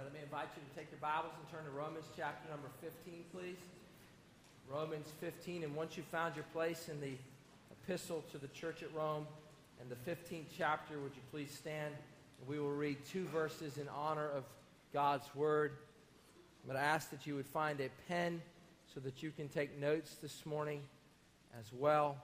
Let me invite you to take your Bibles and turn to Romans chapter number 15, please. Romans 15, and once you've found your place in the epistle to the church at Rome and the 15th chapter, would you please stand? We will read two verses in honor of God's Word. I'm going to ask that you would find a pen so that you can take notes this morning as well.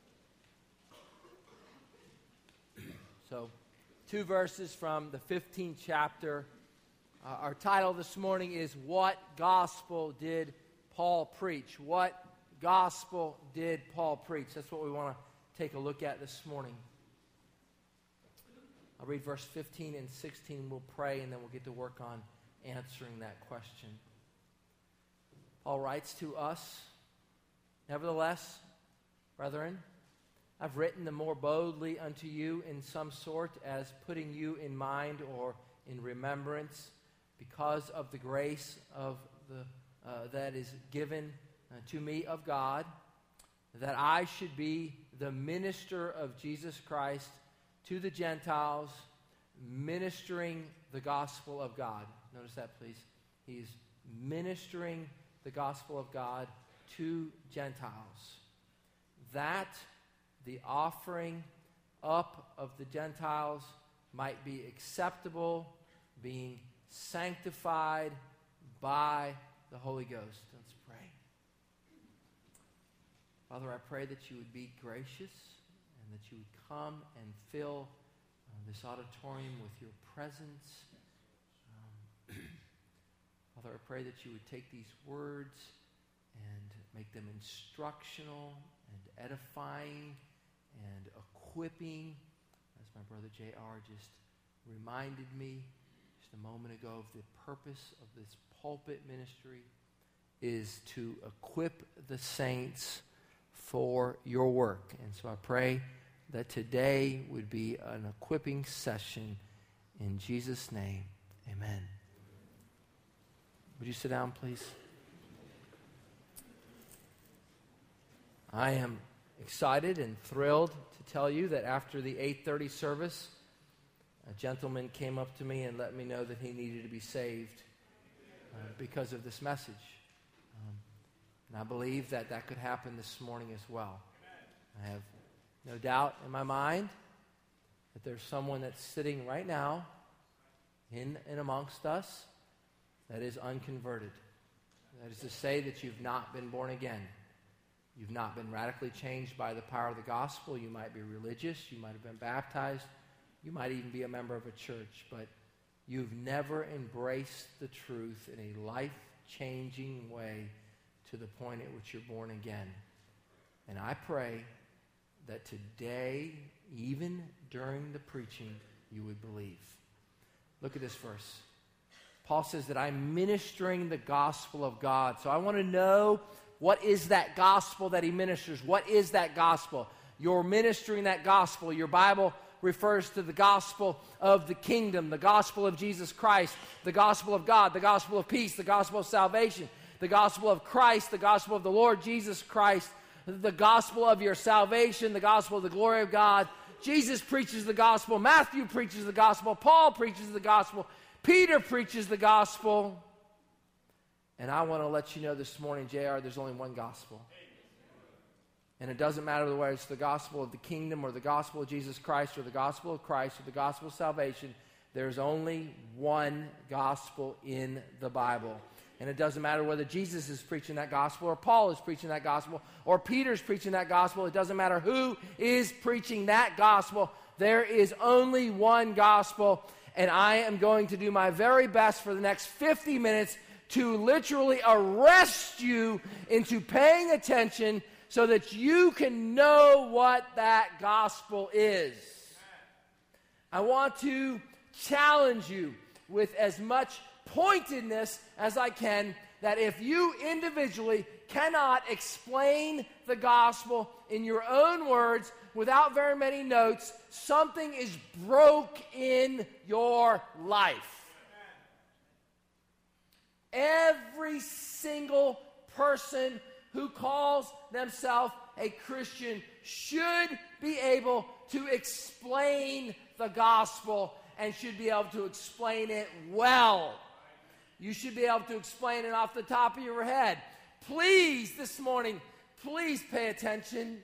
So, two verses from the 15th chapter. Our title this morning is, What Gospel Did Paul Preach? What Gospel did Paul preach? That's what we want to take a look at this morning. I'll read verse 15 and 16. We'll pray, and then we'll get to work on answering that question. Paul writes to us, Nevertheless, brethren, I've written the more boldly unto you in some sort, as putting you in mind or in remembrance, because of the grace of that is given to me of God, that I should be the minister of Jesus Christ to the Gentiles, ministering the gospel of God. Notice that, please. He's ministering the gospel of God to Gentiles, that the offering up of the Gentiles might be acceptable, being sanctified by the Holy Ghost. Let's pray. Father, I pray that you would be gracious and that you would come and fill this auditorium with your presence. Father, I pray that you would take these words and make them instructional and edifying and equipping, as my brother J.R. just reminded me just a moment ago, of the purpose of this pulpit ministry is to equip the saints for your work. And so I pray that today would be an equipping session. In Jesus' name, amen. Would you sit down, please? I am excited and thrilled to tell you that after the 8:30 service, a gentleman came up to me and let me know that he needed to be saved because of this message. And I believe that that could happen this morning as well. I have no doubt in my mind that there's someone that's sitting right now in and amongst us that is unconverted. That is to say that you've not been born again. You've not been radically changed by the power of the gospel. You might be religious. You might have been baptized. You might even be a member of a church. But you've never embraced the truth in a life-changing way to the point at which you're born again. And I pray that today, even during the preaching, you would believe. Look at this verse. Paul says that I'm ministering the gospel of God. So I want to know, what is that gospel that he ministers? What is that gospel? You're ministering that gospel. Your Bible refers to the gospel of the kingdom, the gospel of Jesus Christ, the gospel of God, the gospel of peace, the gospel of salvation, the gospel of Christ, the gospel of the Lord Jesus Christ, the gospel of your salvation, the gospel of the glory of God. Jesus preaches the gospel. Matthew preaches the gospel. Paul preaches the gospel. Peter preaches the gospel. And I want to let you know this morning, JR, there's only one gospel. And it doesn't matter whether it's the gospel of the kingdom or the gospel of Jesus Christ or the gospel of Christ or the gospel of salvation. There's only one gospel in the Bible. And it doesn't matter whether Jesus is preaching that gospel or Paul is preaching that gospel or Peter's preaching that gospel. It doesn't matter who is preaching that gospel. There is only one gospel. And I am going to do my very best for the next 50 minutes to literally arrest you into paying attention so that you can know what that gospel is. I want to challenge you with as much pointedness as I can, that if you individually cannot explain the gospel in your own words without very many notes, something is broke in your life. Every single person who calls themselves a Christian should be able to explain the gospel and should be able to explain it well. You should be able to explain it off the top of your head. Please, this morning, please pay attention.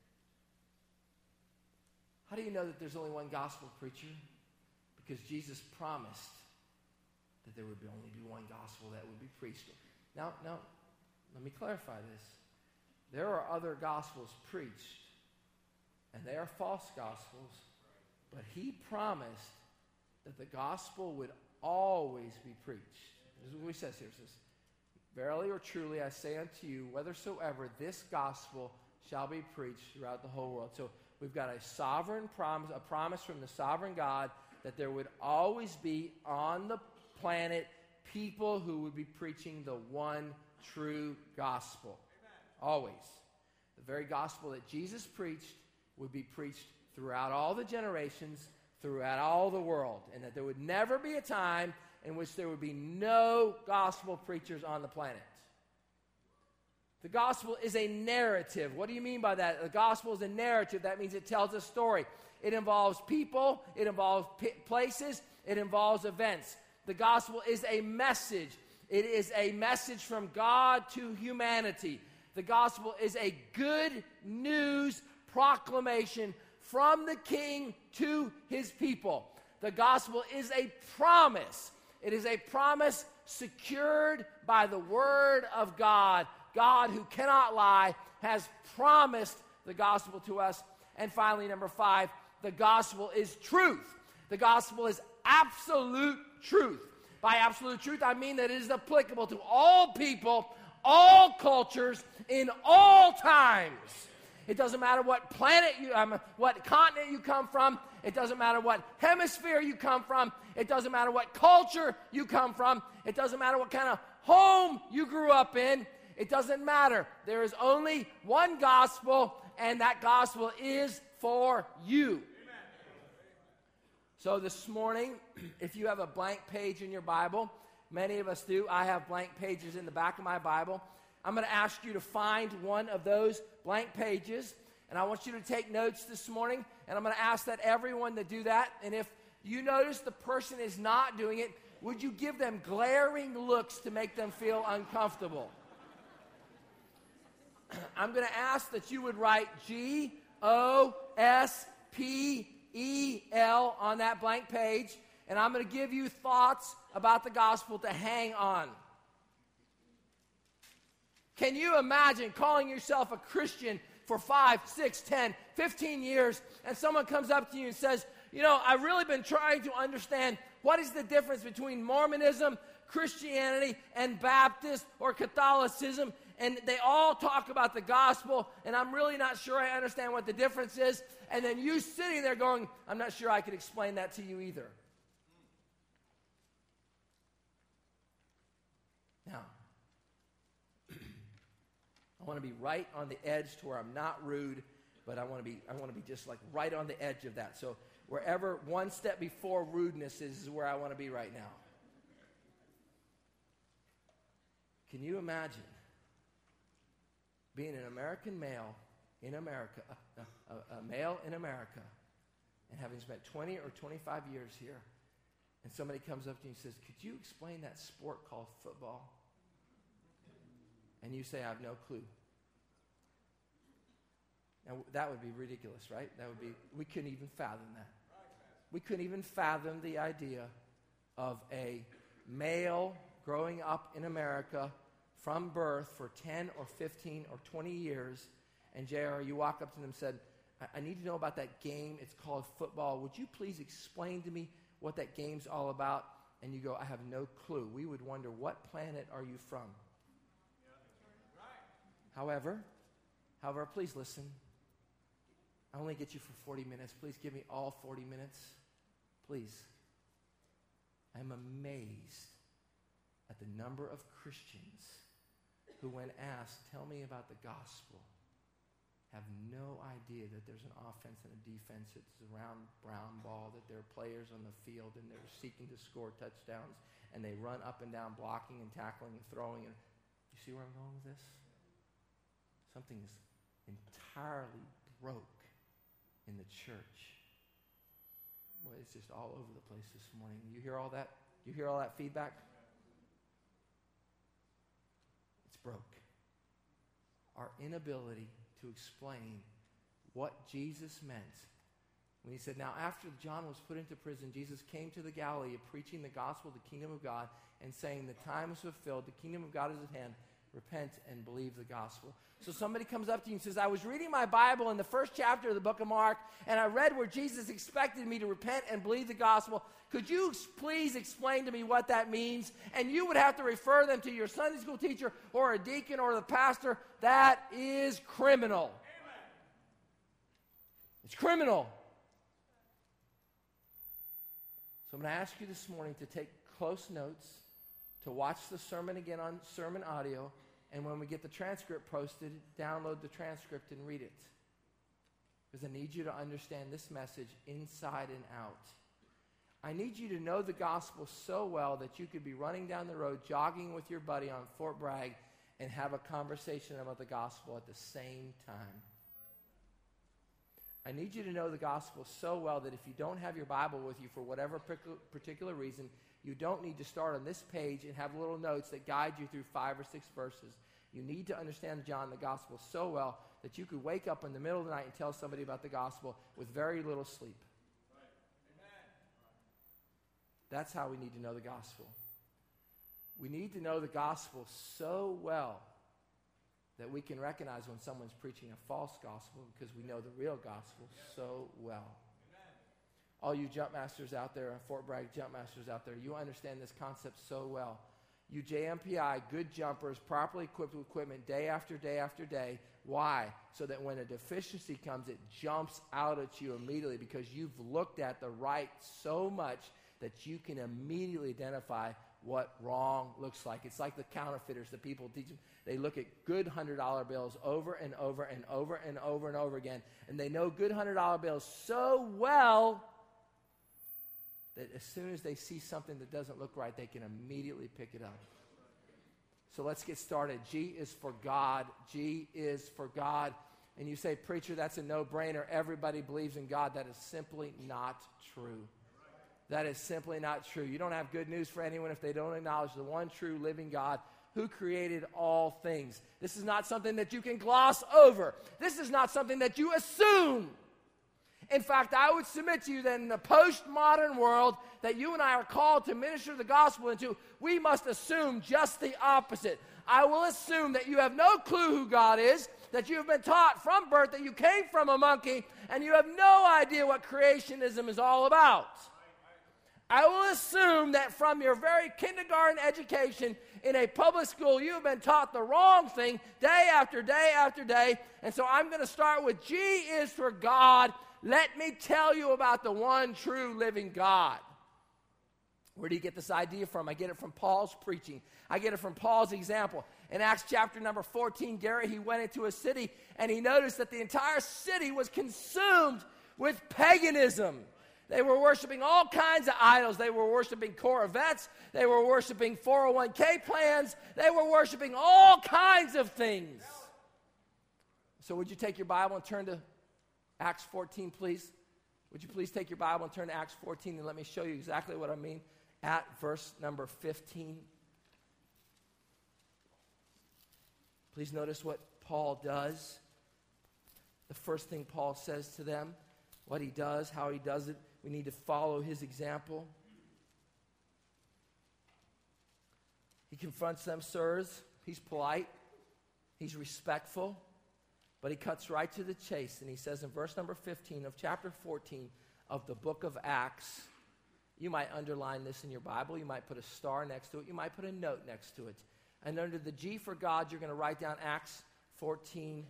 How do you know that there's only one gospel preacher? Because Jesus promised that there would only be one gospel that would be preached. Now, let me clarify this. There are other gospels preached, and they are false gospels, but he promised that the gospel would always be preached. This is what he says here. It says, verily or truly I say unto you, whithersoever this gospel shall be preached throughout the whole world. So we've got a sovereign promise, a promise from the sovereign God that there would always be on the planet people who would be preaching the one true gospel. Amen. Always. The very gospel that Jesus preached would be preached throughout all the generations, throughout all the world, and that there would never be a time in which there would be no gospel preachers on the planet. The gospel is a narrative. What do you mean by that? The gospel is a narrative. That means it tells a story. It involves people, it involves places, it involves events. The gospel is a message. It is a message from God to humanity. The gospel is a good news proclamation from the King to his people. The gospel is a promise. It is a promise secured by the word of God. God, who cannot lie, has promised the gospel to us. And finally, number 5, the gospel is truth. The gospel is absolute truth. By absolute truth, I mean that it is applicable to all people, all cultures, in all times. It doesn't matter what planet what continent you come from. It doesn't matter what hemisphere you come from. It doesn't matter what culture you come from. It doesn't matter what kind of home you grew up in. It doesn't matter. There is only one gospel, and that gospel is for you. Amen. So this morning, if you have a blank page in your Bible, many of us do. I have blank pages in the back of my Bible. I'm going to ask you to find one of those blank pages, and I want you to take notes this morning, and I'm going to ask that everyone to do that. And if you notice the person is not doing it, would you give them glaring looks to make them feel uncomfortable? I'm going to ask that you would write Gospel on that blank page, and I'm going to give you thoughts about the gospel to hang on. Can you imagine calling yourself a Christian for 5, 6, 10, 15 years, and someone comes up to you and says, you know, I've really been trying to understand what is the difference between Mormonism, Christianity, and Baptist or Catholicism, and they all talk about the gospel, and I'm really not sure I understand what the difference is, and then you sitting there going, I'm not sure I could explain that to you either. Now, I want to be right on the edge to where I'm not rude, but I want to be just like right on the edge of that. So wherever one step before rudeness is where I want to be right now. Can you imagine being an American male in America, a male in America, and having spent 20 or 25 years here, and somebody comes up to you and says, could you explain that sport called football? And you say, I have no clue. Now, that would be ridiculous, right? We couldn't even fathom that. We couldn't even fathom the idea of a male growing up in America from birth for 10 or 15 or 20 years, and JR, you walk up to them and said, I need to know about that game. It's called football. Would you please explain to me what that game's all about? And you go, I have no clue. We would wonder, what planet are you from? However, please listen. I only get you for 40 minutes. Please give me all 40 minutes. Please. I'm amazed at the number of Christians who, when asked, tell me about the gospel, have no idea that there's an offense and a defense. It's a round brown ball, that there are players on the field and they're seeking to score touchdowns, and they run up and down blocking and tackling and throwing. And you see where I'm going with this? Something is entirely broke in the church. Boy, it's just all over the place this morning. You hear all that? You hear all that feedback? broke. Our inability to explain what Jesus meant when he said, now after John was put into prison, Jesus came to the Galilee preaching the gospel of the kingdom of God and saying, the time is fulfilled, the kingdom of God is at hand, repent and believe the gospel. So somebody comes up to you and says, I was reading my Bible in the first chapter of the book of Mark, and I read where Jesus expected me to repent and believe the gospel. Could you please explain to me what that means? And you would have to refer them to your Sunday school teacher or a deacon or the pastor. That is criminal. Amen. It's criminal. So I'm going to ask you this morning to take close notes, to watch the sermon again on sermon audio, and when we get the transcript posted, download the transcript and read it. Because I need you to understand this message inside and out. I need you to know the gospel so well that you could be running down the road, jogging with your buddy on Fort Bragg, and have a conversation about the gospel at the same time. I need you to know the gospel so well that if you don't have your Bible with you for whatever particular reason, you don't need to start on this page and have little notes that guide you through 5 or 6 verses. You need to understand John, the gospel, so well that you could wake up in the middle of the night and tell somebody about the gospel with very little sleep. That's how we need to know the gospel. We need to know the gospel so well that we can recognize when someone's preaching a false gospel because we know the real gospel so well. All you jump masters out there, Fort Bragg jump masters out there, you understand this concept so well. You JMPI, good jumpers, properly equipped with equipment day after day after day. Why? So that when a deficiency comes, it jumps out at you immediately because you've looked at the right so much that you can immediately identify what wrong looks like. It's like the counterfeiters that people teach. They look at good $100 bills over and over and over and over and over again, and they know good $100 bills so well that as soon as they see something that doesn't look right, they can immediately pick it up. So let's get started. G is for God. G is for God. And you say, preacher, that's a no-brainer. Everybody believes in God. That is simply not true. That is simply not true. You don't have good news for anyone if they don't acknowledge the one true living God who created all things. This is not something that you can gloss over. This is not something that you assume. In fact, I would submit to you that in the postmodern world that you and I are called to minister the gospel into, we must assume just the opposite. I will assume that you have no clue who God is, that you have been taught from birth that you came from a monkey, and you have no idea what creationism is all about. I will assume that from your very kindergarten education in a public school, you have been taught the wrong thing day after day after day. And so I'm going to start with G is for God. Let me tell you about the one true living God. Where do you get this idea from? I get it from Paul's preaching. I get it from Paul's example. In Acts chapter number 14, Gary, he went into a city and he noticed that the entire city was consumed with paganism. They were worshiping all kinds of idols. They were worshiping Corvettes. They were worshiping 401k plans. They were worshiping all kinds of things. So would you take your Bible and turn to Acts 14, please? Would you please take your Bible and turn to Acts 14 and let me show you exactly what I mean at verse number 15. Please notice what Paul does. The first thing Paul says to them, what he does, how he does it. We need to follow his example. He confronts them, sirs. He's polite. He's respectful. But he cuts right to the chase. And he says in verse number 15 of chapter 14 of the book of Acts, you might underline this in your Bible. You might put a star next to it. You might put a note next to it. And under the G for God, you're going to write down Acts 14:15.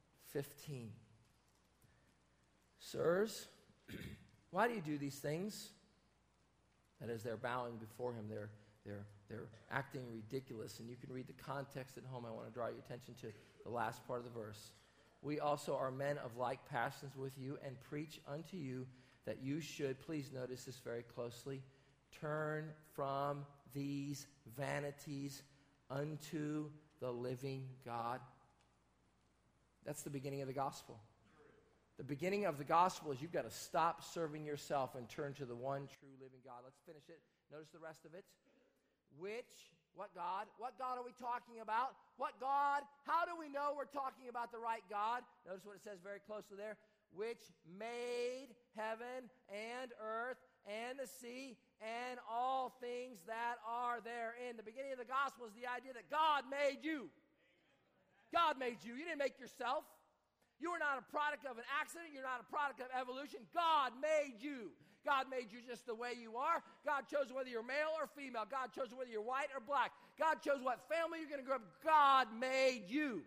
Sirs, why do you do these things? That is, they're bowing before him. They're acting ridiculous. And you can read the context at home. I want to draw your attention to the last part of the verse. We also are men of like passions with you and preach unto you that you should, please notice this very closely, turn from these vanities unto the living God. That's the beginning of the gospel. The beginning of the gospel is you've got to stop serving yourself and turn to the one true living God. Let's finish it. Notice the rest of it. Which What God? What God are we talking about? What God? How do we know we're talking about the right God? Notice what it says very closely there. Which made heaven and earth and the sea and all things that are therein. The beginning of the gospel is the idea that God made you. God made you. You didn't make yourself. You are not a product of an accident. You're not a product of evolution. God made you. God made you just the way you are. God chose whether you're male or female. God chose whether you're white or black. God chose what family you're going to grow up. God made you.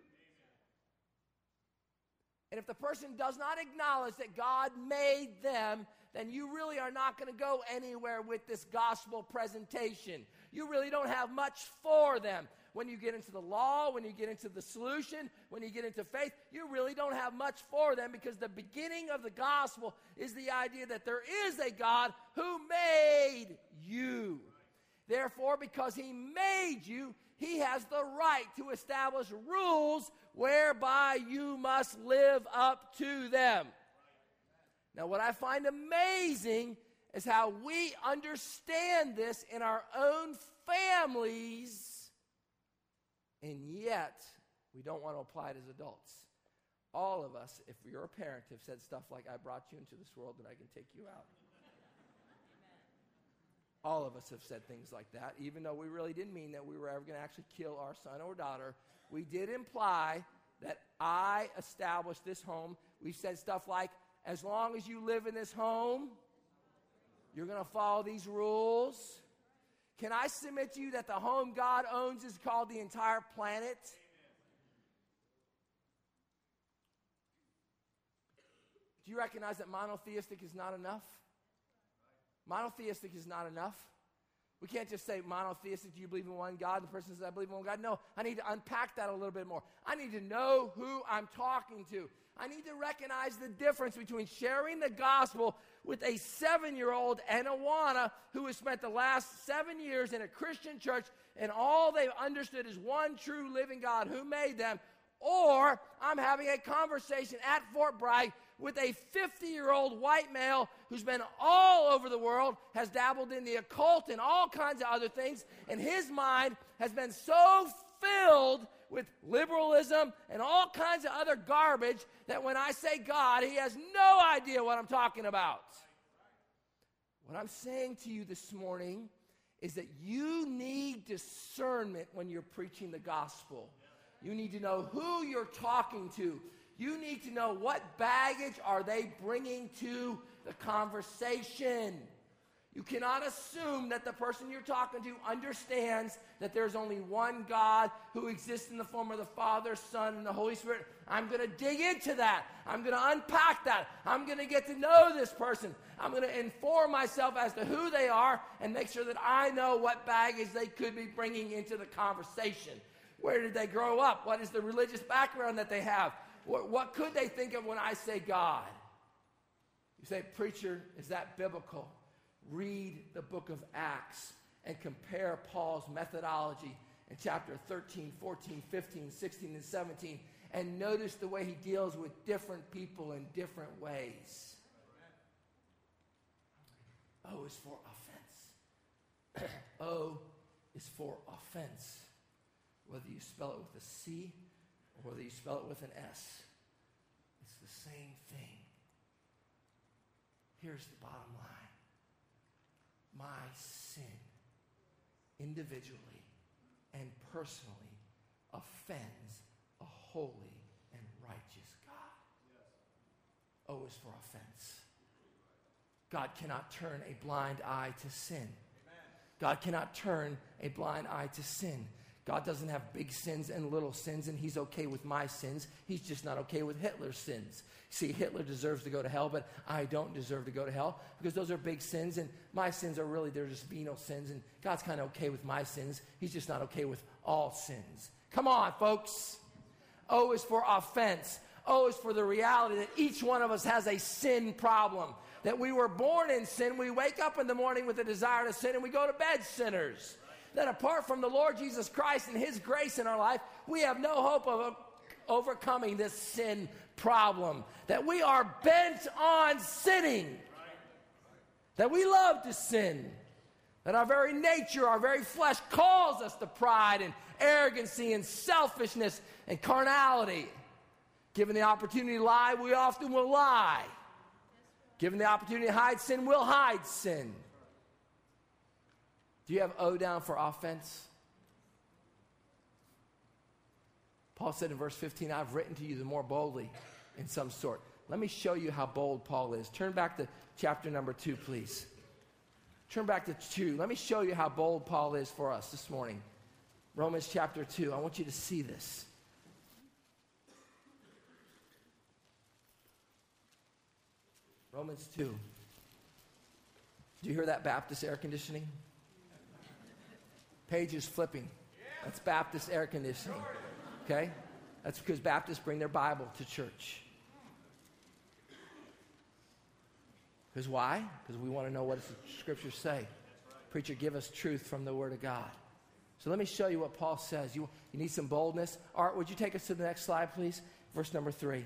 And if the person does not acknowledge that God made them, then you really are not going to go anywhere with this gospel presentation. You really don't have much for them. When you get into the law, when you get into the solution, when you get into faith, you really don't have much for them, because the beginning of the gospel is the idea that there is a God who made you. Therefore, because he made you, he has the right to establish rules whereby you must live up to them. Now, what I find amazing is how we understand this in our own families, and yet we don't want to apply it as adults. All of us, if you're a parent, have said stuff like, I brought you into this world and I can take you out. All of us have said things like that, even though we really didn't mean that we were ever going to actually kill our son or daughter. We did imply that I established this home. We said stuff like, as long as you live in this home, you're going to follow these rules. Can I submit to you that the home God owns is called the entire planet? Do you recognize that monotheistic is not enough? Monotheistic is not enough. We can't just say monotheistic, do you believe in one God? The person says, I believe in one God. No, I need to unpack that a little bit more. I need to know who I'm talking to. I need to recognize the difference between sharing the gospel with a 7-year-old and Awana who has spent the last 7 years in a Christian church and all they've understood is one true living God who made them, or I'm having a conversation at Fort Bragg with a 50-year-old white male who's been all over the world, has dabbled in the occult and all kinds of other things, and his mind has been so filled with liberalism and all kinds of other garbage that when I say God, he has no idea what I'm talking about. What I'm saying to you this morning is that you need discernment when you're preaching the gospel. You need to know who you're talking to. You need to know what baggage are they bringing to the conversation. You cannot assume that the person you're talking to understands that there's only one God who exists in the form of the Father, Son, and the Holy Spirit. I'm going to dig into that. I'm going to unpack that. I'm going to get to know this person. I'm going to inform myself as to who they are and make sure that I know what baggage they could be bringing into the conversation. Where did they grow up? What is the religious background that they have? What could they think of when I say God? You say, preacher, is that biblical? Read the book of Acts and compare Paul's methodology in chapter 13, 14, 15, 16, and 17, and notice the way he deals with different people in different ways. O is for offense. O is for offense. Whether you spell it with a C or whether you spell it with an S, it's the same thing. Here's the bottom line. My sin, individually and personally, offends a holy and righteous God. Yes. O is for offense. God cannot turn a blind eye to sin. Amen. God cannot turn a blind eye to sin. God doesn't have big sins and little sins, and he's okay with my sins. He's just not okay with Hitler's sins. See, Hitler deserves to go to hell, but I don't deserve to go to hell because those are big sins, and my sins are really, they're just venal sins, and God's kind of okay with my sins. He's just not okay with all sins. Come on, folks. O is for offense. O is for the reality that each one of us has a sin problem, that we were born in sin. We wake up in the morning with a desire to sin, and we go to bed sinners. That apart from the Lord Jesus Christ and his grace in our life, we have no hope of overcoming this sin problem. That we are bent on sinning. That we love to sin. That our very nature, our very flesh calls us to pride and arrogancy and selfishness and carnality. Given the opportunity to lie, we often will lie. Given the opportunity to hide sin, we'll hide sin. Do you have O down for offense? Paul said in verse 15, I've written to you the more boldly in some sort. Let me show you how bold Paul is. Turn back to chapter number 2, please. Turn back to 2. Let me show you how bold Paul is for us this morning. Romans chapter 2. I want you to see this. Romans 2. Do you hear that Baptist air conditioning? Page is flipping. That's Baptist air conditioning. Okay? That's because Baptists bring their Bible to church. Because why? Because we want to know what the Scriptures say. Preacher, give us truth from the Word of God. So let me show you what Paul says. You need some boldness. Art, would you take us to the next slide, please? Verse number 3.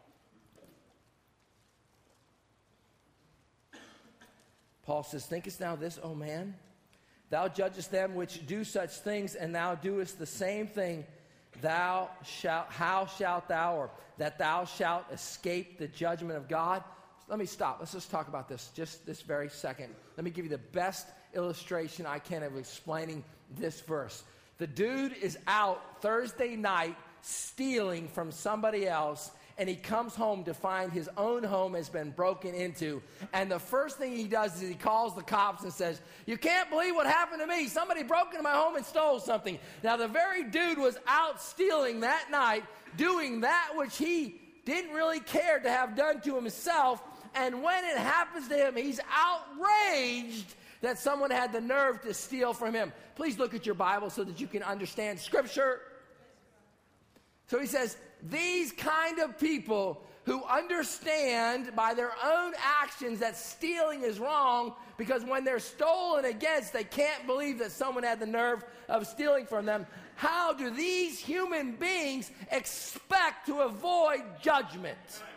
Paul says, thinkest thou this, O man? Thou judgest them which do such things, and thou doest the same thing. How shalt thou, or that thou shalt escape the judgment of God? Let me stop. Let's just talk about this just this very second. Let me give you the best illustration I can of explaining this verse. The dude is out Thursday night stealing from somebody else, and he comes home to find his own home has been broken into. And the first thing he does is he calls the cops and says, you can't believe what happened to me. Somebody broke into my home and stole something. Now, the very dude was out stealing that night, doing that which he didn't really care to have done to himself. And when it happens to him, he's outraged that someone had the nerve to steal from him. Please look at your Bible so that you can understand Scripture. So he says, these kind of people who understand by their own actions that stealing is wrong, because when they're stolen against, they can't believe that someone had the nerve of stealing from them. How do these human beings expect to avoid judgment?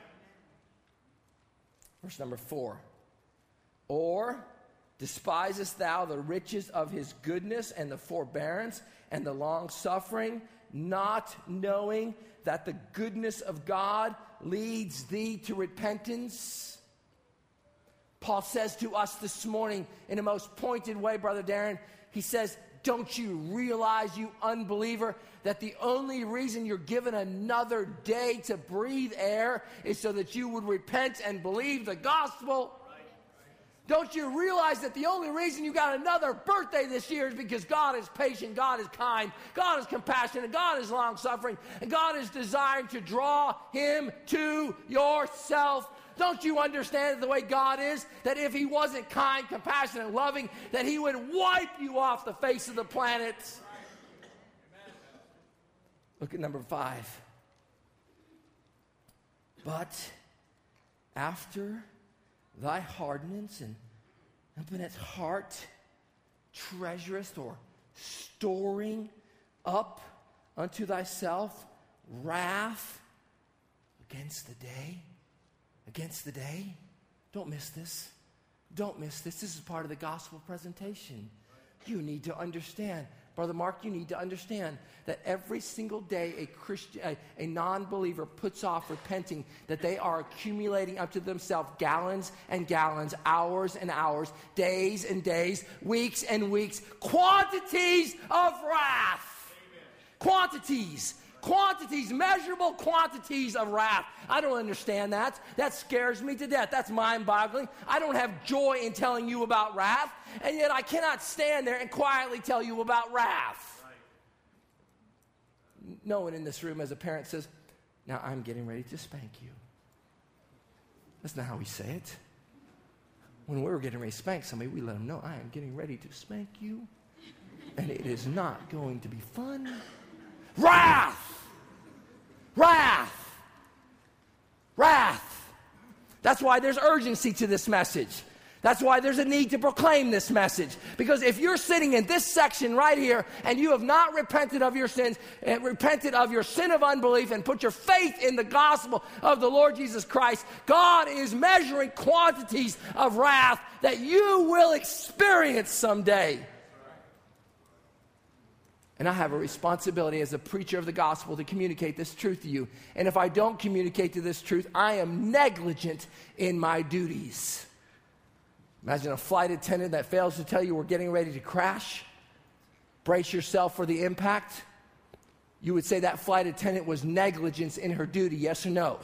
Verse number 4. Or despisest thou the riches of his goodness and the forbearance and the long suffering, not knowing that the goodness of God leads thee to repentance? Paul says to us this morning in a most pointed way, Brother Darren, he says, don't you realize, you unbeliever, that the only reason you're given another day to breathe air is so that you would repent and believe the gospel? Don't you realize that the only reason you got another birthday this year is because God is patient, God is kind, God is compassionate, God is long-suffering, and God is desiring to draw him to yourself? Don't you understand the way God is? That if he wasn't kind, compassionate, and loving, that he would wipe you off the face of the planet. Look at number 5. But after thy hardness and impenitent heart treasurest, or storing up unto thyself wrath against the day. Against the day. Don't miss this. Don't miss this. This is part of the gospel presentation. You need to understand. Brother Mark, you need to understand that every single day a Christian, a non-believer puts off repenting, that they are accumulating up to themselves gallons and gallons, hours and hours, days and days, weeks and weeks, quantities of wrath. Amen. Quantities, measurable quantities of wrath. I don't understand that. That scares me to death. That's mind-boggling. I don't have joy in telling you about wrath, and yet I cannot stand there and quietly tell you about wrath. Right. No one in this room as a parent says, now I'm getting ready to spank you. That's not how we say it. When we're getting ready to spank somebody, we let them know, I am getting ready to spank you, and it is not going to be fun. Wrath! Wrath! Wrath! That's why there's urgency to this message. That's why there's a need to proclaim this message. Because if you're sitting in this section right here and you have not repented of your sins and repented of your sin of unbelief and put your faith in the gospel of the Lord Jesus Christ, God is measuring quantities of wrath that you will experience someday. And I have a responsibility as a preacher of the gospel to communicate this truth to you. And if I don't communicate to this truth, I am negligent in my duties. Imagine a flight attendant that fails to tell you we're getting ready to crash. Brace yourself for the impact. You would say that flight attendant was negligence in her duty, yes or no?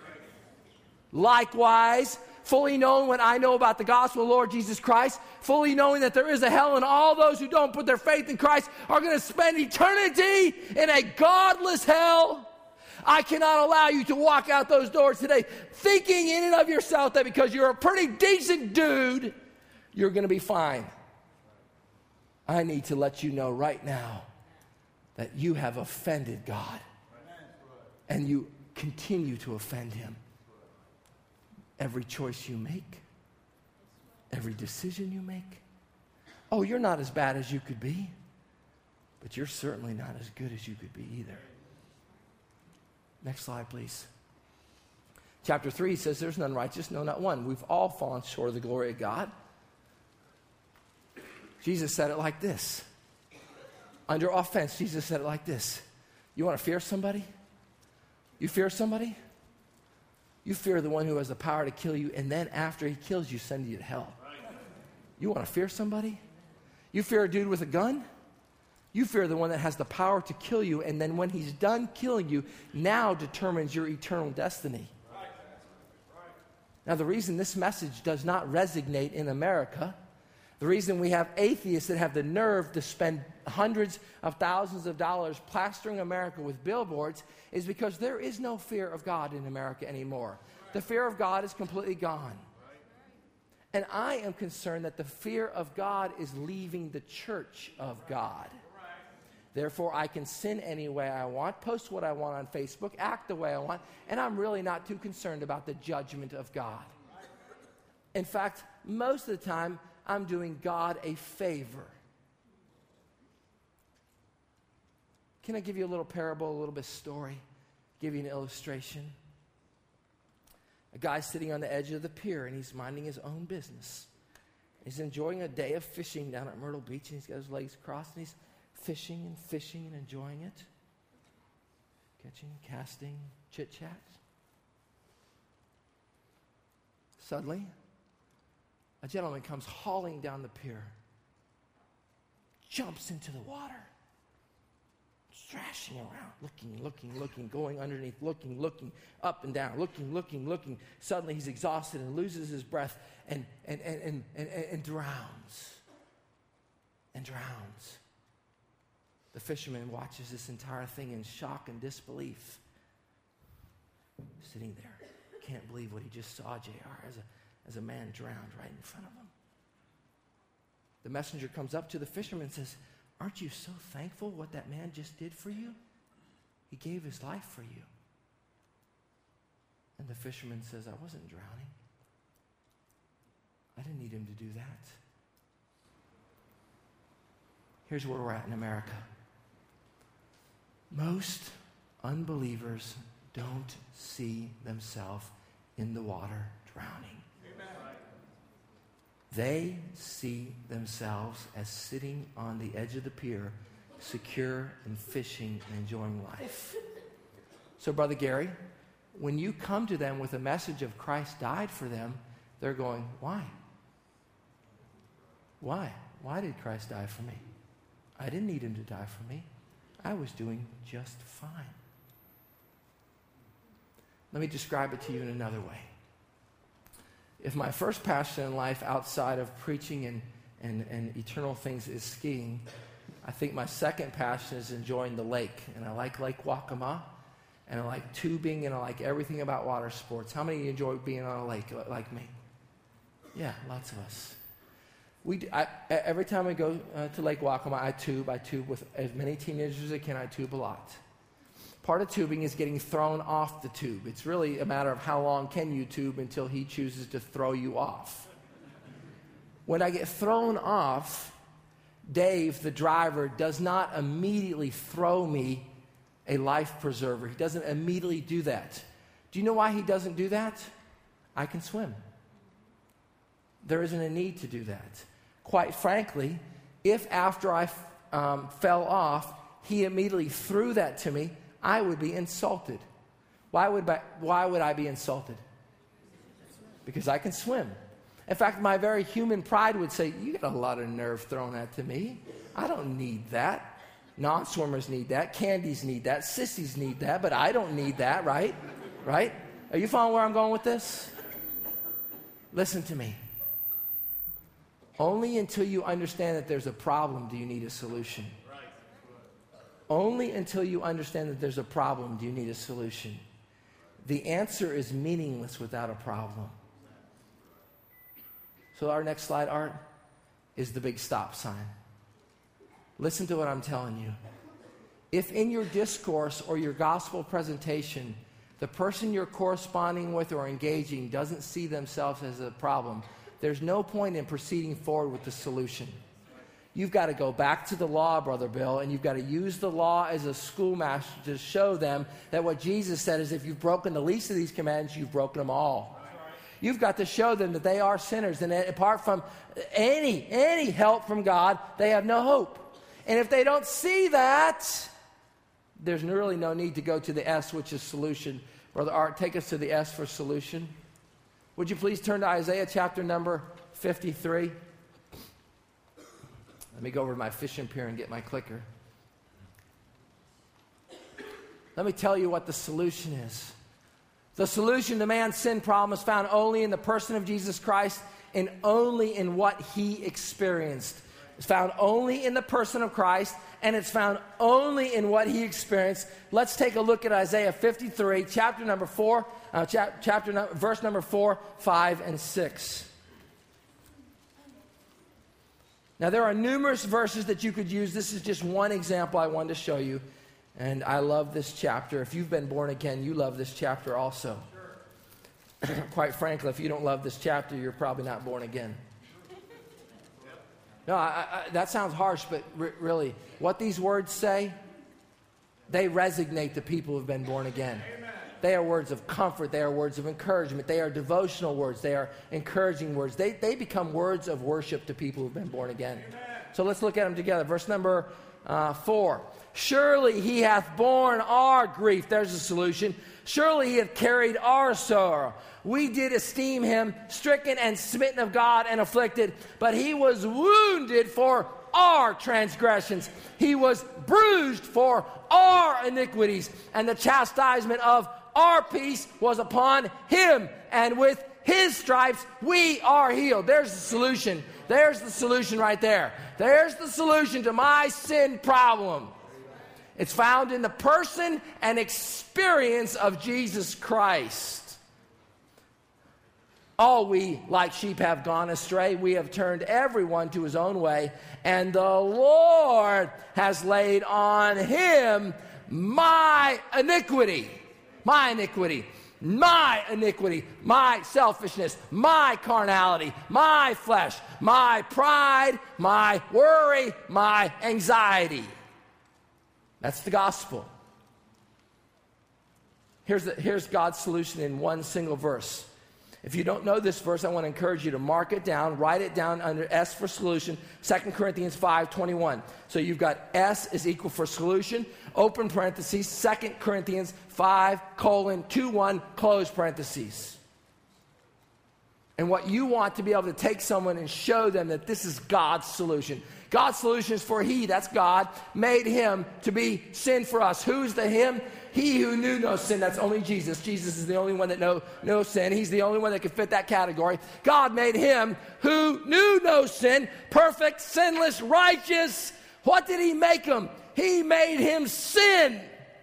Likewise, fully knowing what I know about the gospel of the Lord Jesus Christ, fully knowing that there is a hell and all those who don't put their faith in Christ are going to spend eternity in a godless hell, I cannot allow you to walk out those doors today thinking in and of yourself that because you're a pretty decent dude, you're going to be fine. I need to let you know right now that you have offended God and you continue to offend Him. Every choice you make, every decision you make. Oh, you're not as bad as you could be, but you're certainly not as good as you could be either. Next slide, please. Chapter 3 says, there's none righteous, no, not one. We've all fallen short of the glory of God. Jesus said it like this. Under offense, Jesus said it like this. You want to fear somebody? You fear somebody? You fear the one who has the power to kill you, and then after he kills you, send you to hell. You want to fear somebody? You fear a dude with a gun? You fear the one that has the power to kill you, and then when he's done killing you, now determines your eternal destiny. Now, the reason this message does not resonate in America, the reason we have atheists that have the nerve to spend hundreds of thousands of dollars plastering America with billboards is because there is no fear of God in America anymore. The fear of God is completely gone. And I am concerned that the fear of God is leaving the church of God. Therefore, I can sin any way I want, post what I want on Facebook, act the way I want, and I'm really not too concerned about the judgment of God. In fact, most of the time, I'm doing God a favor. Can I give you a little parable, a little bit of story, give you an illustration? A guy's sitting on the edge of the pier, and he's minding his own business. He's enjoying a day of fishing down at Myrtle Beach, and he's got his legs crossed, and he's fishing and enjoying it. Catching, casting, chit-chat. Suddenly, a gentleman comes hauling down the pier, jumps into the water, thrashing around, looking, going underneath, looking, up and down, looking. Suddenly, he's exhausted and loses his breath and drowns. The fisherman watches this entire thing in shock and disbelief. Sitting there, can't believe what he just saw, JR, as a man drowned right in front of him. The messenger comes up to the fisherman and says, aren't you so thankful what that man just did for you? He gave his life for you. And the fisherman says, I wasn't drowning. I didn't need him to do that. Here's where we're at in America. Most unbelievers don't see themselves in the water drowning. Amen. They see themselves as sitting on the edge of the pier, secure and fishing and enjoying life. So, Brother Gary, when you come to them with a message of Christ died for them, they're going, why? Why? Why did Christ die for me? I didn't need him to die for me. I was doing just fine. Let me describe it to you in another way. If my first passion in life outside of preaching and eternal things is skiing, I think my second passion is enjoying the lake. And I like Lake Waccamaw, and I like tubing, and I like everything about water sports. How many of you enjoy being on a lake like me? Yeah, lots of us. Every time I go to Lake Waccamaw, I tube with as many teenagers as I can. I tube a lot. Part of tubing is getting thrown off the tube. It's really a matter of how long can you tube until he chooses to throw you off. When I get thrown off, Dave, the driver, does not immediately throw me a life preserver. He doesn't immediately do that. Do you know why he doesn't do that? I can swim. There isn't a need to do that. Quite frankly, if after I fell off, he immediately threw that to me, I would be insulted. Why would I be insulted? Because I can swim. In fact, my very human pride would say, you got a lot of nerve throwing that to me. I don't need that. Non-swimmers need that. Candies need that. Sissies need that, but I don't need that, right? Right? Are you following where I'm going with this? Listen to me. Only until you understand that there's a problem do you need a solution. Only until you understand that there's a problem do you need a solution. The answer is meaningless without a problem. So our next slide, Art, is the big stop sign. Listen to what I'm telling you. If in your discourse or your gospel presentation, the person you're corresponding with or engaging doesn't see themselves as a problem, there's no point in proceeding forward with the solution. You've got to go back to the law, Brother Bill, and you've got to use the law as a schoolmaster to show them that what Jesus said is if you've broken the least of these commandments, you've broken them all. You've got to show them that they are sinners, and that apart from any help from God, they have no hope. And if they don't see that, there's really no need to go to the S, which is solution. Brother Art, take us to the S for solution. Would you please turn to Isaiah chapter number 53? Let me go over to my fishing pier and get my clicker. Let me tell you what the solution is. The solution to man's sin problem is found only in the person of Jesus Christ and only in what he experienced. It's found only in the person of Christ, and it's found only in what he experienced. Let's take a look at Isaiah 53, chapter number 4, verse number 4, 5, and 6. Now, there are numerous verses that you could use. This is just one example I wanted to show you. And I love this chapter. If you've been born again, you love this chapter also. Sure. Quite frankly, if you don't love this chapter, you're probably not born again. No, that sounds harsh, but really, what these words say, they resonate to people who've been born again. Amen. They are words of comfort. They are words of encouragement. They are devotional words. They are encouraging words. They become words of worship to people who've been born again. Amen. So let's look at them together. Verse number 4. Surely he hath borne our grief. There's a solution. Surely he hath carried our sorrow. We did esteem him stricken and smitten of God and afflicted, but he was wounded for our transgressions. He was bruised for our iniquities, and the chastisement of our peace was upon him, and with his stripes we are healed. There's the solution. There's the solution right there. There's the solution to my sin problem. It's found in the person and experience of Jesus Christ. All we, like sheep, have gone astray. We have turned everyone to his own way. And the Lord has laid on him my iniquity. My iniquity. My iniquity. My selfishness. My carnality. My flesh. My pride. My worry. My anxiety. That's the gospel. Here's God's solution in one single verse. If you don't know this verse, I want to encourage you to mark it down, write it down under S for solution, 2 Corinthians 5:21. So you've got S is equal for solution, open parentheses, 2 Corinthians 5:21, close parentheses. And what you want to be able to take someone and show them that this is God's solution. God's solution is for he, that's God, made him to be sin for us. Who's the him? He who knew no sin. That's only Jesus. Jesus is the only one that know no sin. He's the only one that can fit that category. God made him who knew no sin, perfect, sinless, righteous. What did he make him? He made him sin.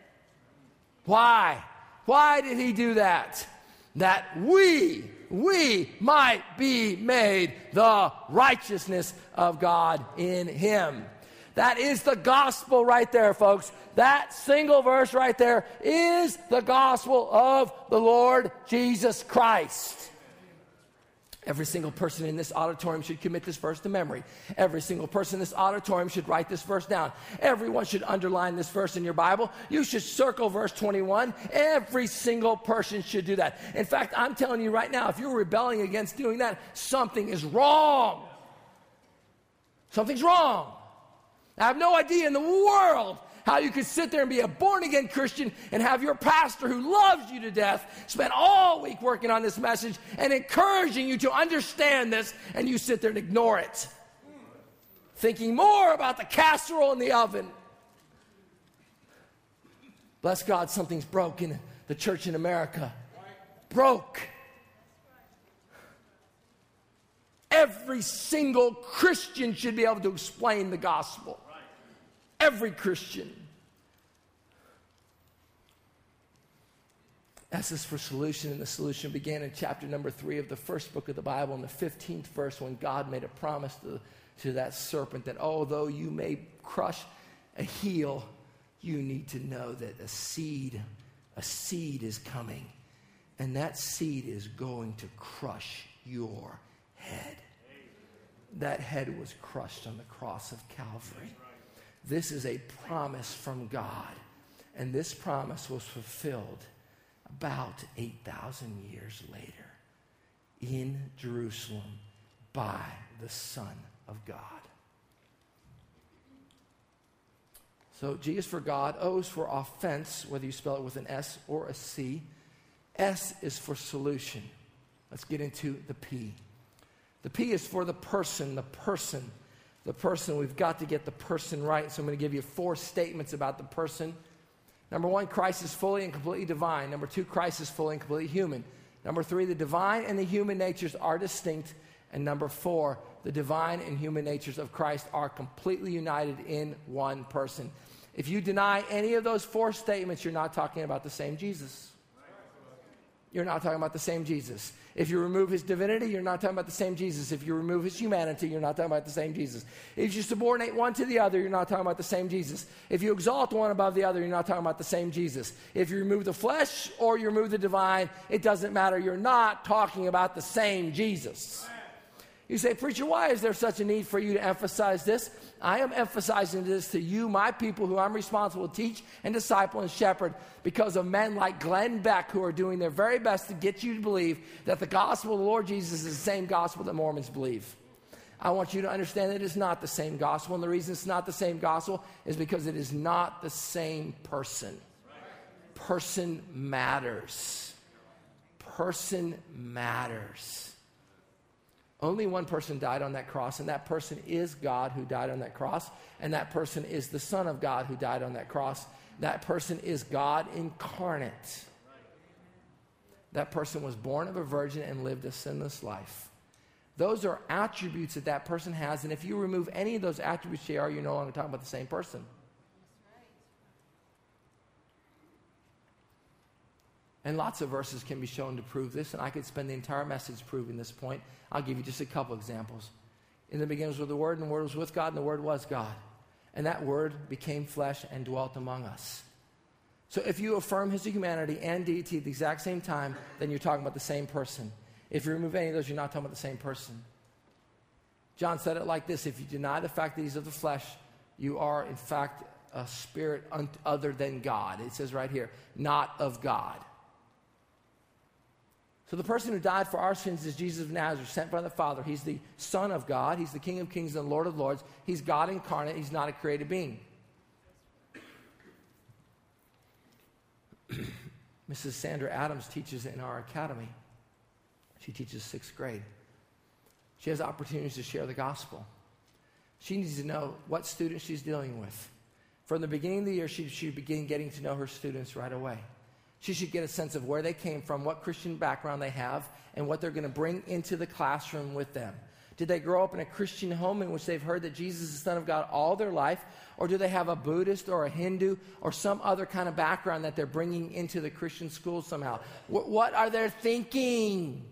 Why? Why did he do that? That we might be made the righteousness of God in him. That is the gospel right there, folks. That single verse right there is the gospel of the Lord Jesus Christ. Every single person in this auditorium should commit this verse to memory. Every single person in this auditorium should write this verse down. Everyone should underline this verse in your Bible. You should circle verse 21. Every single person should do that. In fact, I'm telling you right now, if you're rebelling against doing that, something is wrong. Something's wrong. I have no idea in the world how you could sit there and be a born-again Christian and have your pastor who loves you to death spend all week working on this message and encouraging you to understand this, and you sit there and ignore it, thinking more about the casserole in the oven. Bless God, something's broken. The church in America broke. Every single Christian should be able to explain the gospel. Every Christian. S is for solution, and the solution began in chapter number 3 of the first book of the Bible, in the 15th verse, when God made a promise to that serpent that although you may crush a heel, you need to know that a seed is coming, and that seed is going to crush your head. That head was crushed on the cross of Calvary. This is a promise from God, and this promise was fulfilled about 8,000 years later in Jerusalem by the Son of God. So G is for God, O is for offense, whether you spell it with an S or a C. S is for solution. Let's get into the P. The P is for the person, the person. The person, we've got to get the person right. So I'm going to give you 4 statements about the person. Number 1, Christ is fully and completely divine. Number 2, Christ is fully and completely human. Number 3, the divine and the human natures are distinct. And number 4, the divine and human natures of Christ are completely united in one person. If you deny any of those 4 statements, you're not talking about the same Jesus. You're not talking about the same Jesus. If you remove his divinity, you're not talking about the same Jesus. If you remove his humanity, you're not talking about the same Jesus. If you subordinate one to the other, you're not talking about the same Jesus. If you exalt one above the other, you're not talking about the same Jesus. If you remove the flesh or you remove the divine, it doesn't matter. You're not talking about the same Jesus. You say, preacher, why is there such a need for you to emphasize this? I am emphasizing this to you, my people, who I'm responsible to teach and disciple and shepherd, because of men like Glenn Beck, who are doing their very best to get you to believe that the gospel of the Lord Jesus is the same gospel that Mormons believe. I want you to understand that it is not the same gospel, and the reason it's not the same gospel is because it is not the same person. Person matters. Person matters. Only one person died on that cross, and that person is God who died on that cross, and that person is the Son of God who died on that cross. That person is God incarnate. That person was born of a virgin and lived a sinless life. Those are attributes that that person has, and if you remove any of those attributes, JR, you're no longer talking about the same person. And lots of verses can be shown to prove this, and I could spend the entire message proving this point. I'll give you just a couple examples. In the beginning was the Word, and the Word was with God, and the Word was God. And that Word became flesh and dwelt among us. So if you affirm his humanity and deity at the exact same time, then you're talking about the same person. If you remove any of those, you're not talking about the same person. John said it like this: if you deny the fact that he's of the flesh, you are in fact a spirit other than God. It says right here, not of God. So the person who died for our sins is Jesus of Nazareth, sent by the Father. He's the Son of God. He's the King of Kings and Lord of Lords. He's God incarnate. He's not a created being. Mrs. Sandra Adams teaches in our academy. She teaches 6th grade. She has opportunities to share the gospel. She needs to know what students she's dealing with. From the beginning of the year, she should begin getting to know her students right away. She should get a sense of where they came from, what Christian background they have, and what they're going to bring into the classroom with them. Did they grow up in a Christian home in which they've heard that Jesus is the Son of God all their life? Or do they have a Buddhist or a Hindu or some other kind of background that they're bringing into the Christian school somehow? What are they thinking?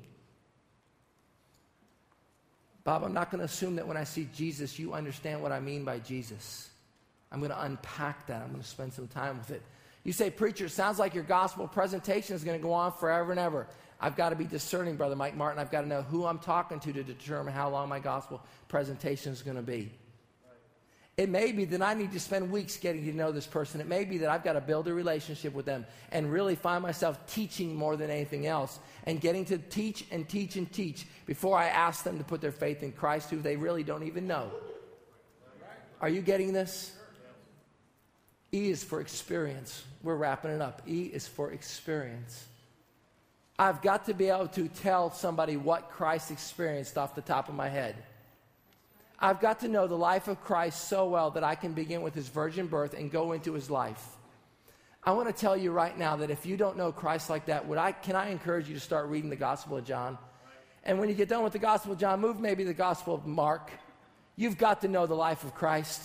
Bob, I'm not going to assume that when I see Jesus, you understand what I mean by Jesus. I'm going to unpack that. I'm going to spend some time with it. You say, preacher, it sounds like your gospel presentation is going to go on forever and ever. I've got to be discerning, Brother Mike Martin. I've got to know who I'm talking to determine how long my gospel presentation is going to be. It may be that I need to spend weeks getting to know this person. It may be that I've got to build a relationship with them and really find myself teaching more than anything else and getting to teach and teach and teach before I ask them to put their faith in Christ, who they really don't even know. Are you getting this? E is for experience. We're wrapping it up. E is for experience. I've got to be able to tell somebody what Christ experienced off the top of my head. I've got to know the life of Christ so well that I can begin with his virgin birth and go into his life. I want to tell you right now that if you don't know Christ like that, can I encourage you to start reading the Gospel of John? And when you get done with the Gospel of John, move maybe the Gospel of Mark. You've got to know the life of Christ.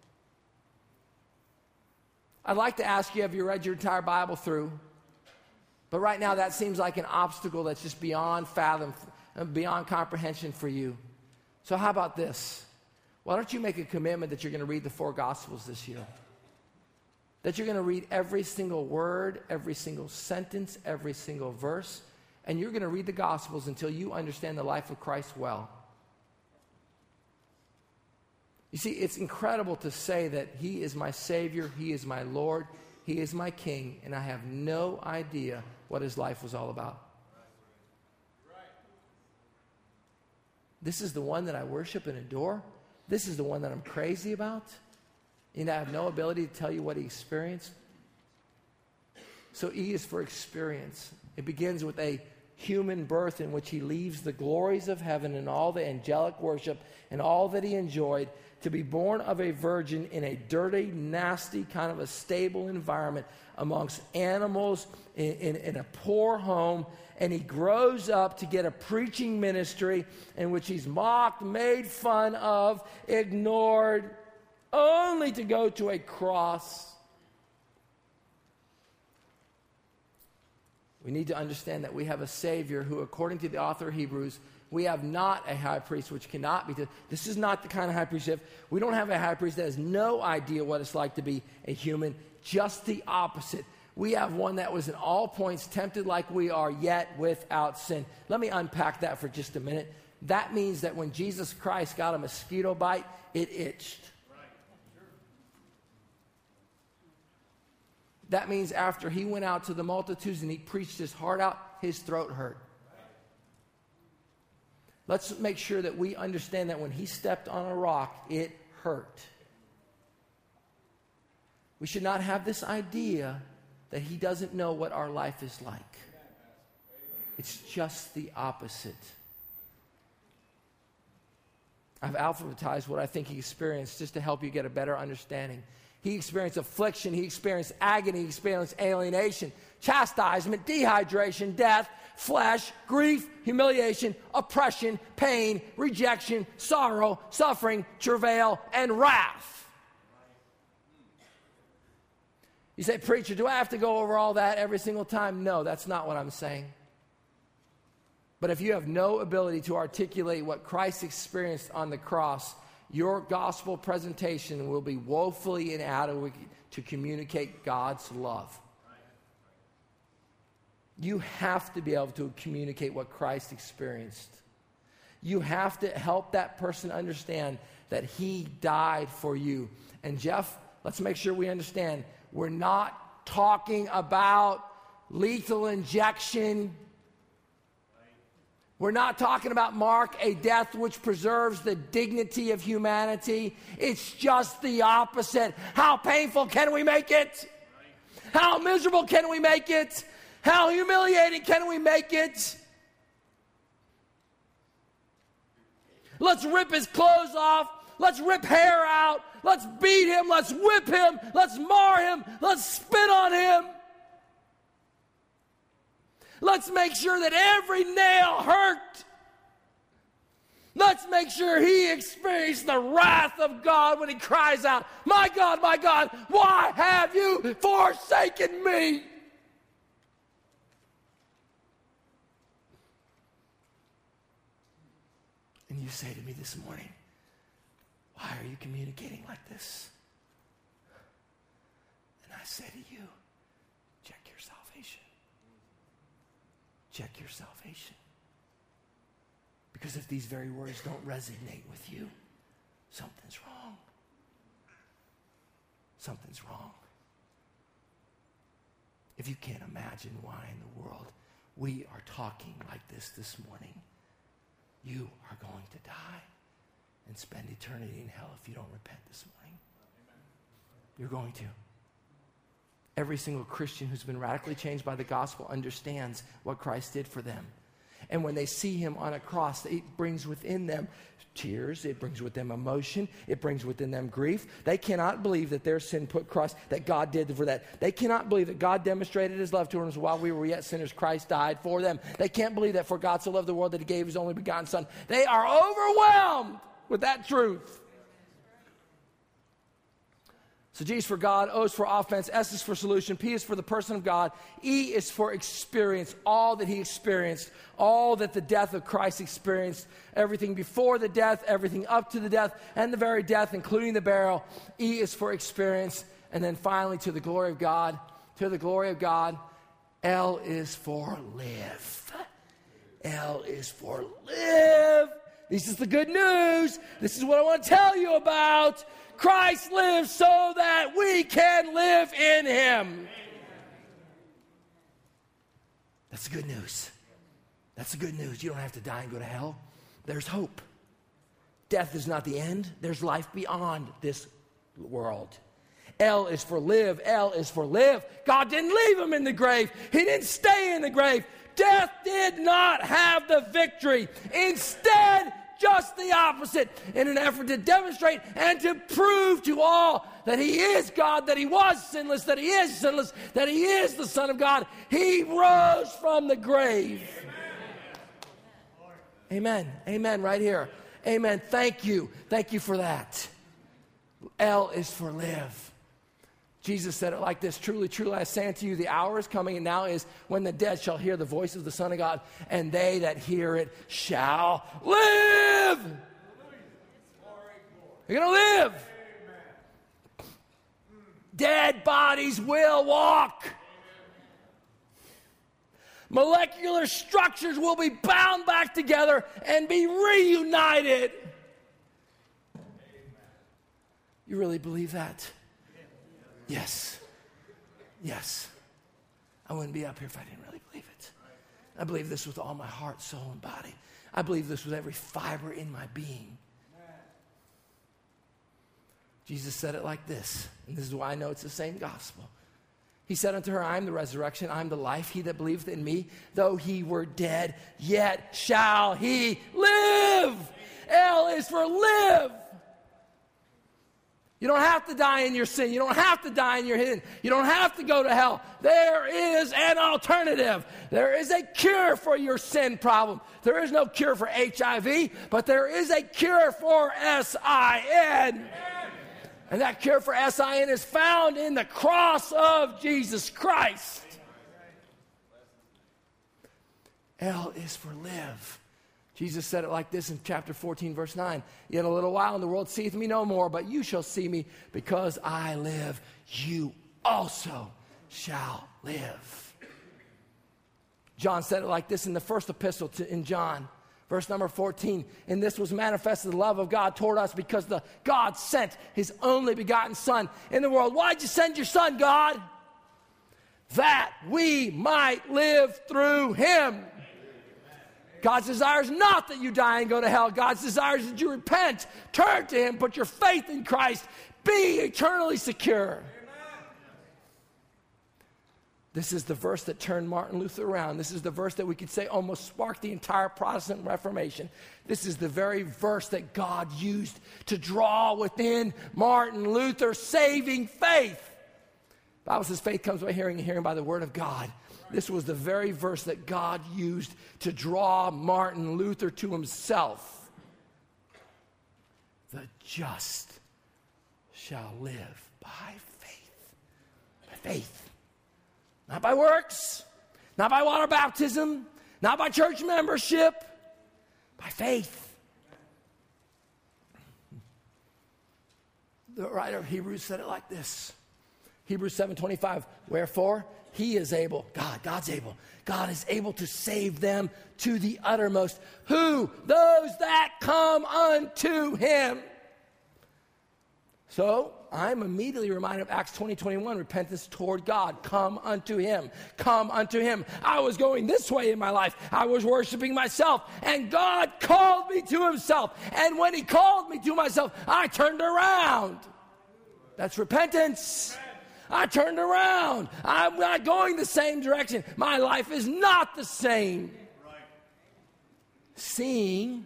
I'd like to ask you, have you read your entire Bible through? But right now that seems like an obstacle that's just beyond fathom, beyond comprehension for you. So how about this? Why don't you make a commitment that you're going to read the 4 Gospels this year? That you're going to read every single word, every single sentence, every single verse, and you're going to read the Gospels until you understand the life of Christ well. You see, it's incredible to say that he is my Savior, he is my Lord, he is my King, and I have no idea what his life was all about. This is the one that I worship and adore. This is the one that I'm crazy about. And I have no ability to tell you what he experienced. So E is for experience. It begins with a human birth in which he leaves the glories of heaven and all the angelic worship and all that he enjoyed to be born of a virgin in a dirty, nasty, kind of a stable environment amongst animals in a poor home. And he grows up to get a preaching ministry in which he's mocked, made fun of, ignored, only to go to a cross. We need to understand that we have a Savior who, according to the author of Hebrews, we have not a high priest which cannot be. This is not the kind of high priest we have. We don't have a high priest that has no idea what it's like to be a human. Just the opposite. We have one that was in all points tempted like we are, yet without sin. Let me unpack that for just a minute. That means that when Jesus Christ got a mosquito bite, it itched. That means after he went out to the multitudes and he preached his heart out, his throat hurt. Let's make sure that we understand that when he stepped on a rock, it hurt. We should not have this idea that he doesn't know what our life is like. It's just the opposite. I've alphabetized what I think he experienced just to help you get a better understanding. He experienced affliction, he experienced agony, he experienced alienation, chastisement, dehydration, death, flesh, grief, humiliation, oppression, pain, rejection, sorrow, suffering, travail, and wrath. You say, preacher, do I have to go over all that every single time? No, that's not what I'm saying. But if you have no ability to articulate what Christ experienced on the cross, your gospel presentation will be woefully inadequate to communicate God's love. You have to be able to communicate what Christ experienced. You have to help that person understand that he died for you. And Jeff, let's make sure we understand, we're not talking about lethal injection. We're not talking about Mark, a death which preserves the dignity of humanity. It's just the opposite. How painful can we make it? How miserable can we make it? How humiliating can we make it? Let's rip his clothes off. Let's rip hair out. Let's beat him. Let's whip him. Let's mar him. Let's spit on him. Let's make sure that every nail hurt. Let's make sure he experienced the wrath of God when he cries out, my God, why have you forsaken me? And you say to me this morning, why are you communicating like this? And I say to you, check your salvation. check your salvation. Because if these very words don't resonate with you, something's wrong. Something's wrong. If you can't imagine why in the world we are talking like this morning, you are going to die and spend eternity in hell if you don't repent this morning. You're going to. Every single Christian who's been radically changed by the gospel understands what Christ did for them. And when they see him on a cross, it brings within them tears, it brings with them emotion, it brings within them grief. They cannot believe that their sin put Christ, that God did for that. They cannot believe that God demonstrated his love to us while we were yet sinners, Christ died for them. They can't believe that for God so loved the world that he gave his only begotten Son. They are overwhelmed with that truth. So G is for God, O is for offense, S is for solution, P is for the person of God, E is for experience, all that he experienced, all that the death of Christ experienced, everything before the death, everything up to the death, and the very death, including the burial. E is for experience. And then finally, to the glory of God, to the glory of God, L is for live. L is for live. This is the good news. This is what I want to tell you about. Christ lives so that we can live in him. That's the good news. That's the good news. You don't have to die and go to hell. There's hope. Death is not the end. There's life beyond this world. L is for live. L is for live. God didn't leave him in the grave. He didn't stay in the grave. Death did not have the victory. Instead, just the opposite, in an effort to demonstrate and to prove to all that he is God, that he was sinless, that he is sinless, that he is the Son of God. He rose from the grave. Amen. Amen. Right here. Amen. Thank you. Thank you for that. L is for live. Jesus said it like this: truly, truly, I say unto you, the hour is coming, and now is, when the dead shall hear the voice of the Son of God, and they that hear it shall live. You're going to live. Dead bodies will walk. Molecular structures will be bound back together and be reunited. You really believe that? Yes. Yes. I wouldn't be up here if I didn't really believe it. I believe this with all my heart, soul, and body. I believe this with every fiber in my being. Jesus said it like this, and this is why I know it's the same gospel. He said unto her, I am the resurrection, I am the life. He that believeth in me, though he were dead, yet shall he live. L is for live. You don't have to die in your sin. You don't have to die in your sin. You don't have to go to hell. There is an alternative. There is a cure for your sin problem. There is no cure for HIV, but there is a cure for SIN. And that cure for SIN is found in the cross of Jesus Christ. L is for live. Jesus said it like this in chapter 14, verse 9. Yet a little while, and the world seeth me no more, but you shall see me, because I live. You also shall live. John said it like this in the first epistle in John, verse number 14. And this was manifested the love of God toward us, because God sent his only begotten Son in the world. Why'd you send your Son, God? That we might live through him. God's desire is not that you die and go to hell. God's desire is that you repent, turn to him, put your faith in Christ, be eternally secure. This is the verse that turned Martin Luther around. This is the verse that we could say almost sparked the entire Protestant Reformation. This is the very verse that God used to draw within Martin Luther saving faith. The Bible says faith comes by hearing, and hearing by the word of God. This was the very verse that God used to draw Martin Luther to himself. The just shall live by faith. By faith. Not by works, not by water baptism, not by church membership, by faith. The writer of Hebrews said it like this. Hebrews 7:25, wherefore he is able, God's able. God is able to save them to the uttermost. Who? Those that come unto him. So I'm immediately reminded of Acts 20:21, repentance toward God. Come unto him. Come unto him. I was going this way in my life. I was worshiping myself, and God called me to himself. And when he called me to myself, I turned around. That's repentance. I turned around. I'm not going the same direction. My life is not the same. Seeing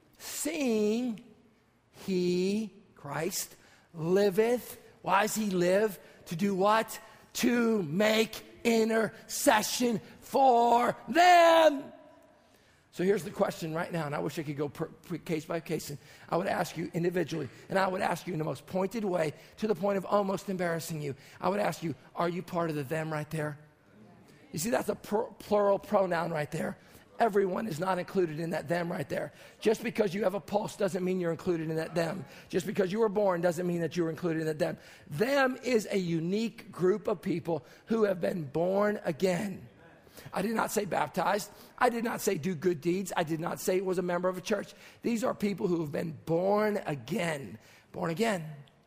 he, Christ, liveth. Why does he live? To do what? To make intercession for them. So here's the question right now, and I wish I could go case by case, and I would ask you individually, and I would ask you in the most pointed way, to the point of almost embarrassing you. I would ask you, are you part of the them right there? You see, that's a plural pronoun right there. Everyone is not included in that them right there. Just because you have a pulse doesn't mean you're included in that them. Just because you were born doesn't mean that you were included in that them. Them is a unique group of people who have been born again. I did not say baptized. I did not say do good deeds. I did not say was a member of a church. These are people who have been born again. Born again.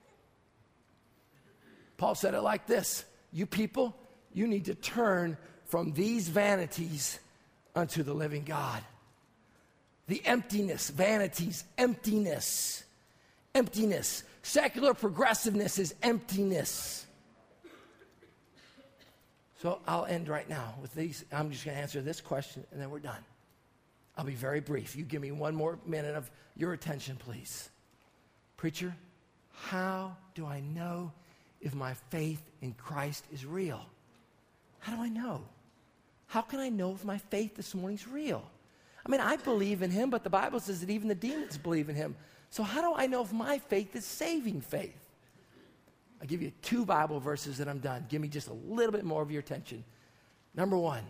Paul said it like this. You people, you need to turn from these vanities unto the living God. The emptiness, vanities, emptiness. Emptiness. Secular progressiveness is emptiness. So I'll end right now with these. I'm just going to answer this question, and then we're done. I'll be very brief. You give me one more minute of your attention, please. Preacher, how do I know if my faith in Christ is real? How do I know? How can I know if my faith this morning is real? I mean, I believe in him, but the Bible says that even the demons believe in him. So how do I know if my faith is saving faith? I'll give you 2 Bible verses and I'm done. Give me just a little bit more of your attention. Number 1.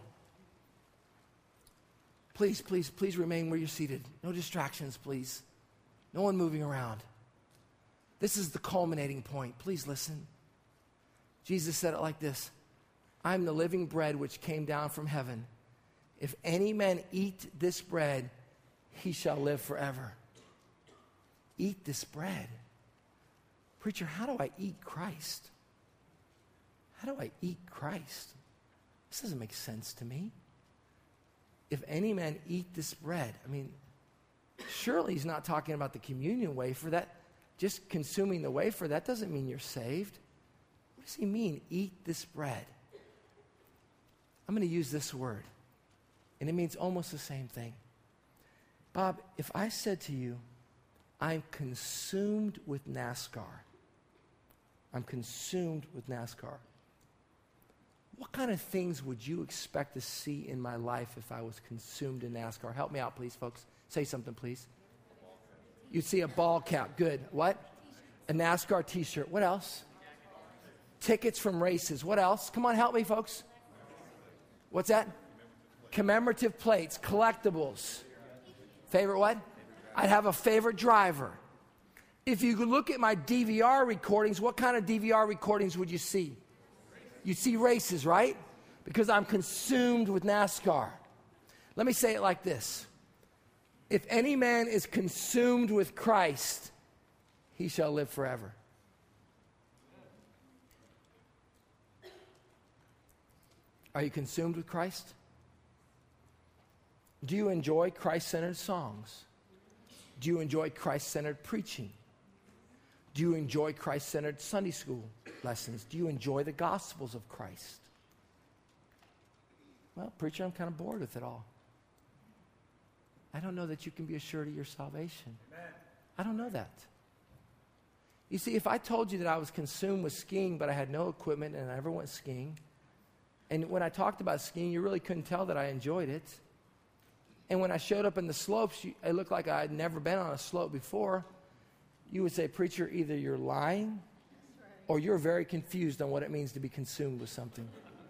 Please remain where you're seated. No distractions, please. No one moving around. This is the culminating point. Please listen. Jesus said it like this. I'm the living bread which came down from heaven. If any man eat this bread, he shall live forever. Eat this bread. Preacher, how do I eat Christ? How do I eat Christ? This doesn't make sense to me. If any man eat this bread, I mean, surely he's not talking about the communion wafer. That just consuming the wafer, that doesn't mean you're saved. What does he mean, eat this bread? I'm going to use this word, and it means almost the same thing. Bob, if I said to you, I'm consumed with NASCAR. I'm consumed with NASCAR. What kind of things would you expect to see in my life if I was consumed in NASCAR? Help me out, please, folks. Say something, please. You'd see a ball cap. Good. What? A NASCAR t-shirt. What else? Tickets from races. What else? Come on, help me, folks. What's that? Commemorative plates, collectibles. Favorite what? I'd have a favorite driver. If you could look at my DVR recordings, what kind of DVR recordings would you see? You'd see races, right? Because I'm consumed with NASCAR. Let me say it like this. If any man is consumed with Christ, he shall live forever. Are you consumed with Christ? Do you enjoy Christ-centered songs? Do you enjoy Christ-centered preaching? Do you enjoy Christ-centered Sunday school lessons? Do you enjoy the Gospels of Christ? Well, preacher, I'm kind of bored with it all. I don't know that you can be assured of your salvation. Amen. I don't know that. You see, if I told you that I was consumed with skiing, but I had no equipment and I never went skiing, and when I talked about skiing, you really couldn't tell that I enjoyed it. And when I showed up in the slopes, it looked like I had never been on a slope before. You would say, preacher, either you're lying or you're very confused on what it means to be consumed with something.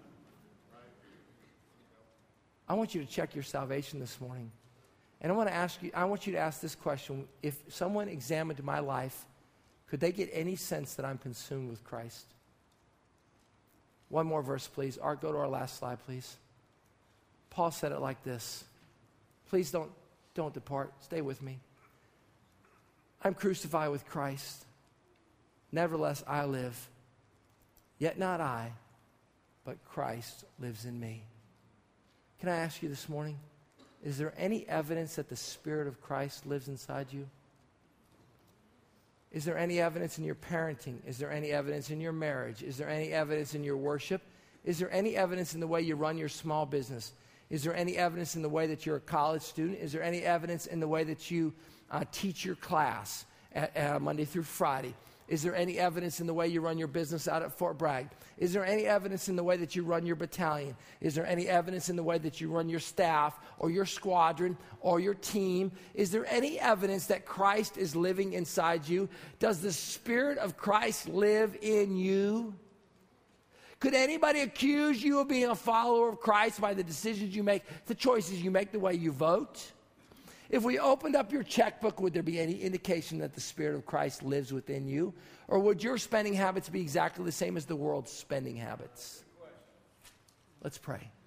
I want you to check your salvation this morning. And I want you to ask this question. If someone examined my life, could they get any sense that I'm consumed with Christ? One more verse, please. Art, go to our last slide, please. Paul said it like this. Please don't depart. Stay with me. I'm crucified with Christ. Nevertheless, I live. Yet not I, but Christ lives in me. Can I ask you this morning, is there any evidence that the Spirit of Christ lives inside you? Is there any evidence in your parenting? Is there any evidence in your marriage? Is there any evidence in your worship? Is there any evidence in the way you run your small business? Is there any evidence in the way that you're a college student? Is there any evidence in the way that you teach your class Monday through Friday? Is there any evidence in the way you run your business out at Fort Bragg? Is there any evidence in the way that you run your battalion? Is there any evidence in the way that you run your staff or your squadron or your team? Is there any evidence that Christ is living inside you? Does the Spirit of Christ live in you? Could anybody accuse you of being a follower of Christ by the decisions you make, the choices you make, the way you vote? If we opened up your checkbook, would there be any indication that the Spirit of Christ lives within you? Or would your spending habits be exactly the same as the world's spending habits? Let's pray.